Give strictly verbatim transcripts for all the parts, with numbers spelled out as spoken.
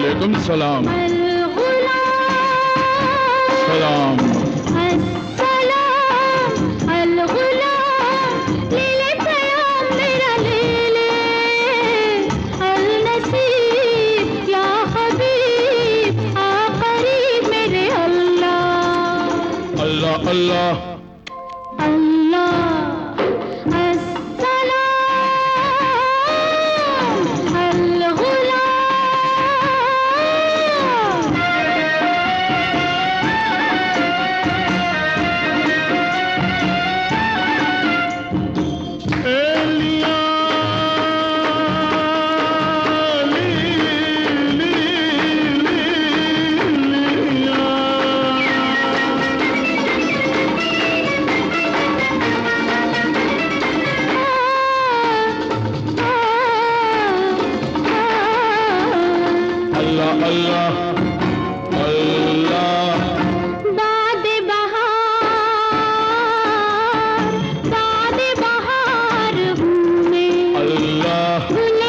वालेकुम सलाम। सलाम। अल्लाह अल्लाह अल्लाह अल्लाह अल्लाह। बादे बहार बादे बहार हूँ मैं, अल्लाह। गुल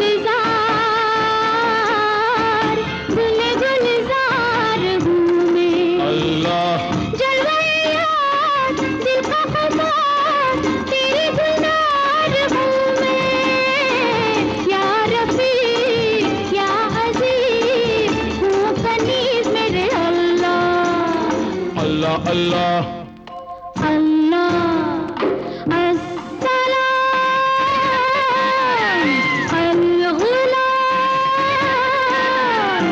गुलजार गुल गुलजार हूँ मैं, अल्लाह। जलवायात दिल का ख़ुमार तेरी गुलनार हूँ मैं, या रफ़ी या अज़ीज़ हूँ कनीज़ मेरे अल्लाह। अल्लाह अल्लाह अल्लाह अस्सलाम अल-गुलाम।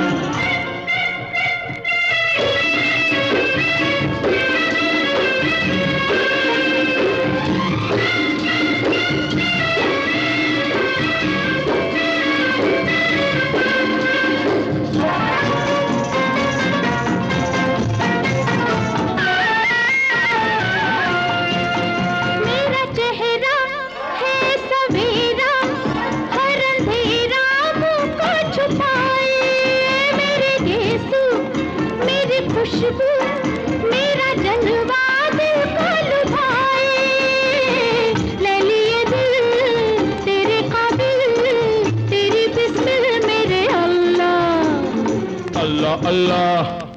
मेरा चेहरा है सवेरा, हर अंधेरा मुझको छुपाए, मेरे गेसू मेरी खुशबू मेरा जलवा दिल को लुभाए, ले लिए दिल तेरे काबिल तेरी बिस्मिल मेरे अल्लाह। अल्लाह अल्लाह